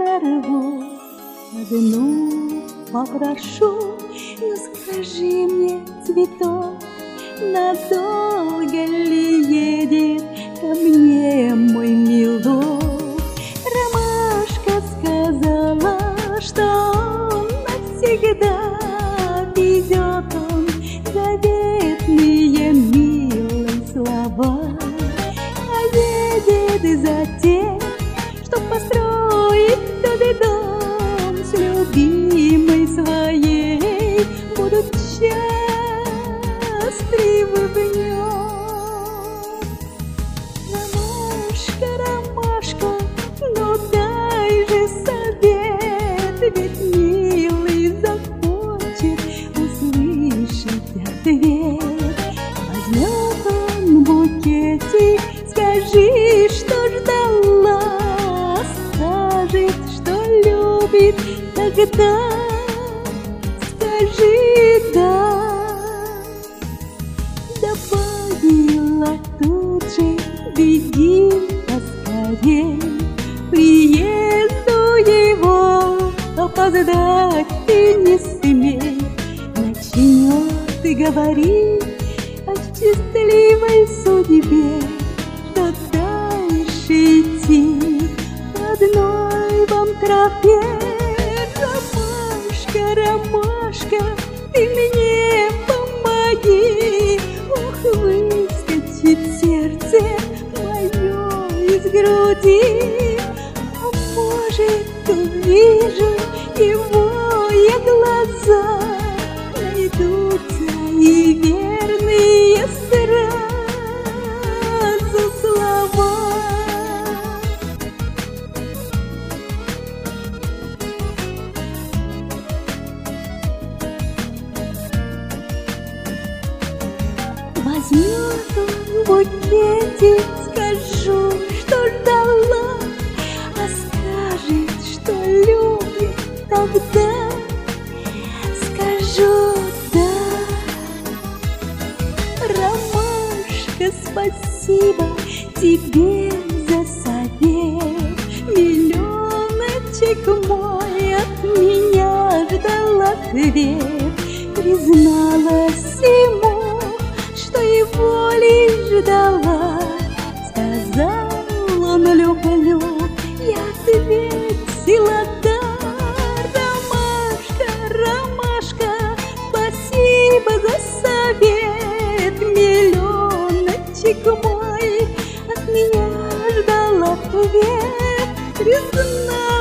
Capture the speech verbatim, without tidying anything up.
нарву. Одну попрошу, ну скажи мне, цветок, надолго ли едет ко мне мой милок? Ромашка сказала, что он навсегда везет он заветные милые слова, а едет за тем, чтоб построить тот дом с любимой своей, будут счастливы в нем. Ромашка, ромашка, ну дай же совет, ведь милый захочет услышать ответ. Возьмет он букетик, скажи, что ждала, скажет, что любит, тогда скажи да. Добавила тут же, беги поскорей, приезду его опоздать ты не смей. Начнет говорить о счастливой судьбе, что дальше идти по одной вам тропе. Ромашка, ромашка, ты мне помоги, ох, выскочит сердце мое из груди. А может, увижу его я глаза, найдутся и верные сразу слова. Возьмет он букетик, скажу, что ждала, а скажет, что любит, тогда скажу да. Ромашка, спасибо тебе за совет, миллионочек мой от меня ждал ответ. Призналась ему, что его лишь ждала, сказал он люблю, я ответила да. Ромашка, ромашка, спасибо за совет, миллионочек мой от меня ждал ответ. Призналась